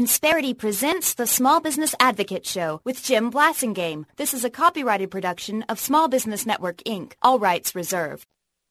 Insperity presents the Small Business Advocate Show with Jim Blasingame. This is a copyrighted production of Small Business Network, Inc. All rights reserved.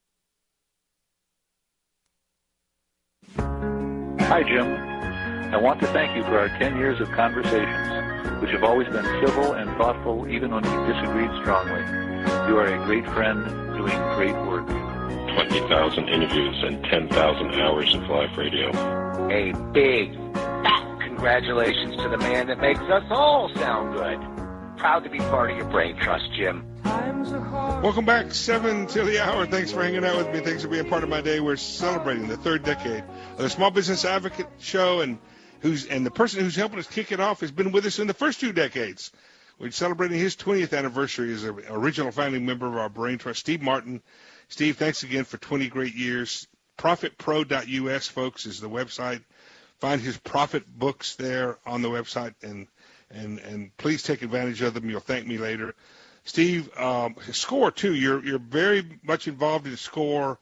Hi, Jim. I want to thank you for our 10 years of conversations, which have always been civil and thoughtful even when we disagreed strongly. You are a great friend doing great work. 20,000 interviews and 10,000 hours of live radio. A big, fat congratulations to the man that makes us all sound good. Proud to be part of your brain trust, Jim. Welcome back, 7 till the hour. Thanks for hanging out with me. Thanks for being part of my day. We're celebrating the third decade of the Small Business Advocate Show, and the person who's helping us kick it off has been with us in the first 2 decades. We're celebrating his 20th anniversary as an original founding member of our Brain Trust, Steve Martin. Steve, thanks again for 20 great years. ProfitPro.us, folks, is the website. Find his profit books there on the website, and please take advantage of them. You'll thank me later. Steve, SCORE too. You're very much involved in SCORE.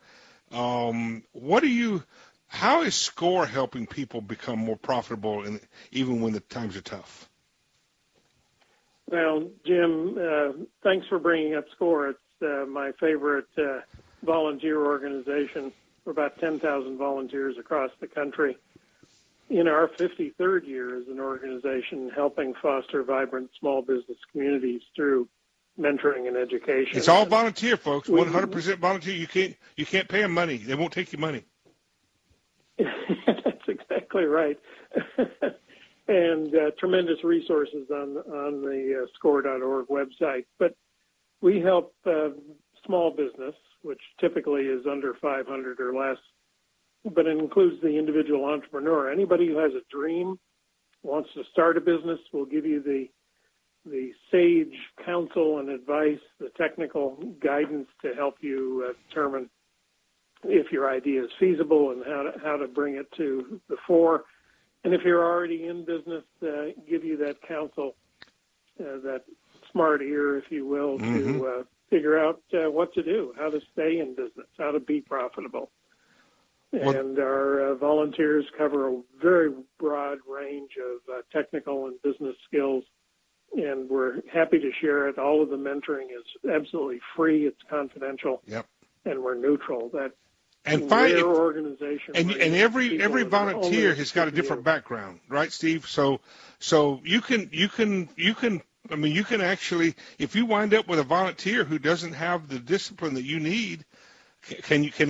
How is SCORE helping people become more profitable, even when the times are tough? Well, Jim, thanks for bringing up SCORE. It's my favorite volunteer organization. We're about 10,000 volunteers across the country. In our 53rd year as an organization, helping foster vibrant small business communities through mentoring and education. It's all volunteer, folks. 100% volunteer. You can't pay them money. They won't take your money. That's exactly right. And tremendous resources on the SCORE.org website. But we help small business, which typically is under 500 or less, but it includes the individual entrepreneur. Anybody who has a dream, wants to start a business, will give you the sage counsel and advice, the technical guidance to help you determine if your idea is feasible and how to bring it to the fore. And if you're already in business, give you that counsel, that smart ear, if you will, to figure out what to do, how to stay in business, how to be profitable. And our volunteers cover a very broad range of technical and business skills, and we're happy to share it. All of the mentoring is absolutely free. It's confidential, and we're neutral. Organization. And every volunteer has got a different background, right, Steve? So you can actually, if you wind up with a volunteer who doesn't have the discipline that you need, could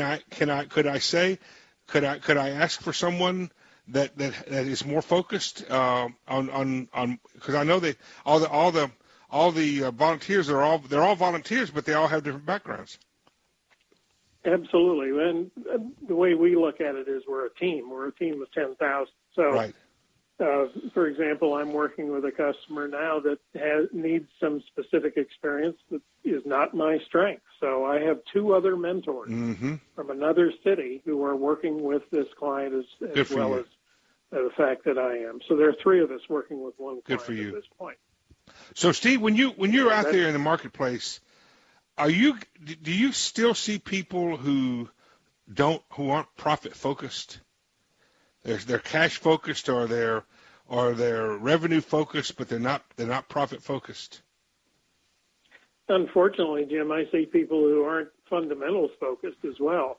I ask for someone that is more focused on because I know that all the volunteers they're all volunteers, but they all have different backgrounds. Absolutely, and the way we look at it is we're a team. We're a team of 10,000. So, right. For example, I'm working with a customer now that needs some specific experience that is not my strength. So I have 2 other mentors from another city who are working with this client as well as the fact that I am. So there are 3 of us working with one client at this point. So, Steve, when you're out there in the marketplace, do you still see people who aren't profit focused? They're cash focused, or they're revenue focused, but they're not profit focused. Unfortunately, Jim, I see people who aren't fundamentals focused as well.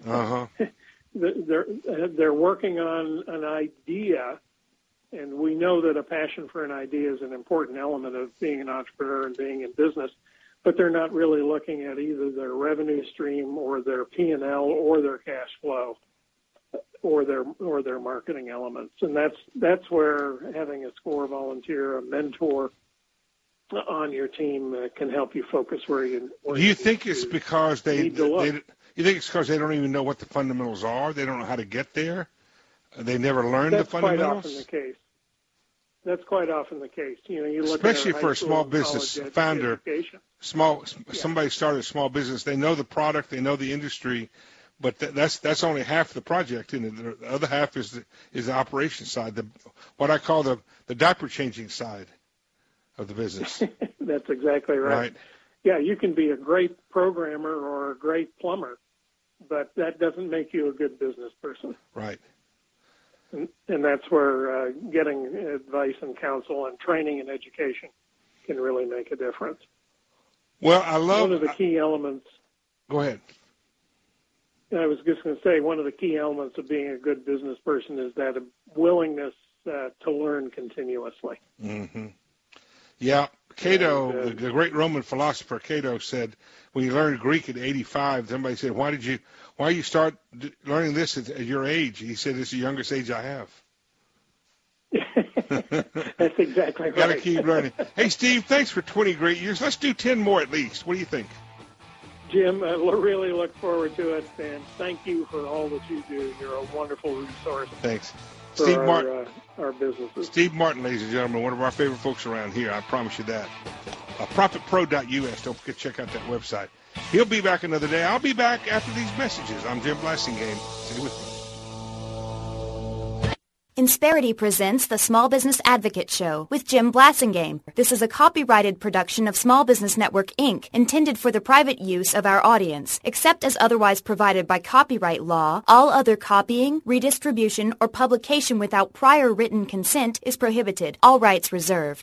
They're working on an idea, and we know that a passion for an idea is an important element of being an entrepreneur and being in business. But they're not really looking at either their revenue stream or their P&L or their cash flow or their marketing elements. And that's where having a SCORE volunteer, a mentor on your team can help you focus where you. Do you think it's because you think it's because they don't even know what the fundamentals are? They don't know how to get there. They never learned the fundamentals. That's quite often the case. You look especially at for a small business founder, somebody started a small business. They know the product, they know the industry, but that's only half the project. And the other half is the operation side, what I call the diaper changing side of the business. That's exactly right. Yeah, you can be a great programmer or a great plumber, but that doesn't make you a good business person. Right. And that's where getting advice and counsel and training and education can really make a difference. Well, I love... One of the key elements... Go ahead. I was just going to say, one of the key elements of being a good business person is that willingness to learn continuously. Mm-hmm. Yeah, Cato, the great Roman philosopher Cato said, when you learned Greek at 85, somebody said, why you start learning this at your age? He said, it's the youngest age I have. That's exactly right. Got to keep learning. Hey, Steve, thanks for 20 great years. Let's do 10 more at least. What do you think? Jim, I really look forward to it, and thank you for all that you do. You're a wonderful resource. Thanks. For Steve Martin. Our businesses. Steve Martin, ladies and gentlemen, one of our favorite folks around here. I promise you that. ProfitPro.us. Don't forget to check out that website. He'll be back another day. I'll be back after these messages. I'm Jim Blasingame. Stay with me. Insperity presents the Small Business Advocate Show with Jim Blasingame. This is a copyrighted production of Small Business Network, Inc., intended for the private use of our audience. Except as otherwise provided by copyright law, all other copying, redistribution, or publication without prior written consent is prohibited. All rights reserved.